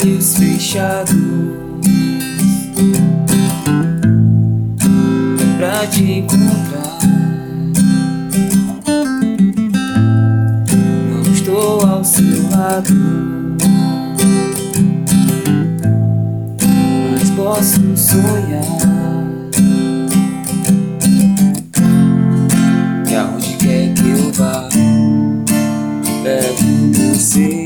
olhos fechados pra te encontrar. Não estou ao seu lado, mas posso sonhar. E aonde quer que eu vá, levo você.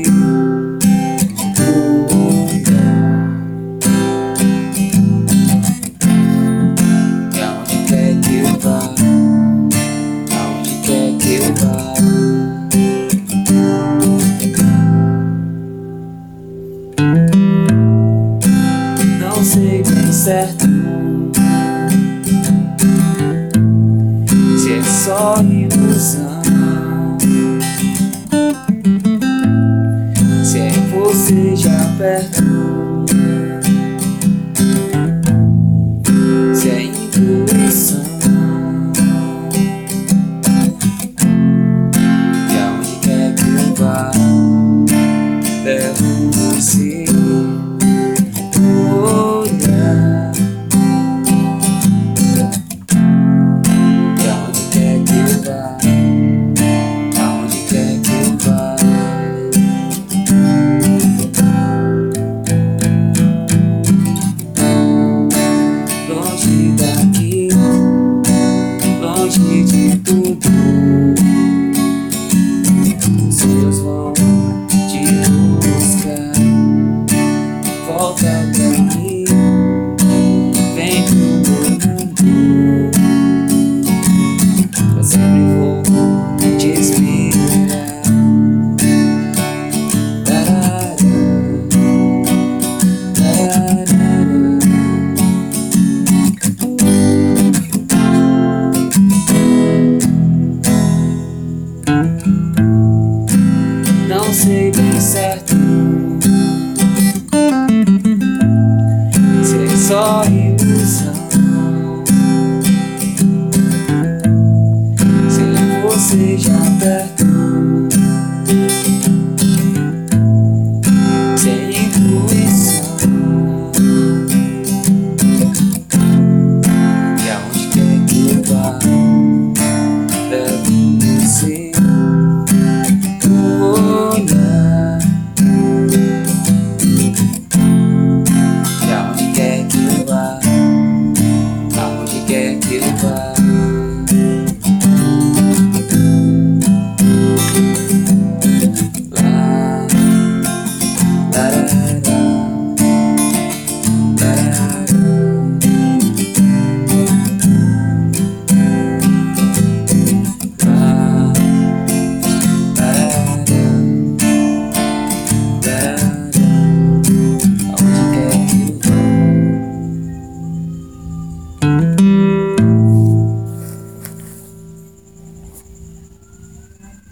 Não sei bem certo se é só ilusão, se é você já perto, se é intuição. E aonde quer que eu vá, levo você. Longe daqui, longe de tudo, os seus vão te buscar. Volta pra mim, vem pro meu mundo. Eu sempre vou te esperar. Não sei bem certo se é só ilusão, se é você já perto,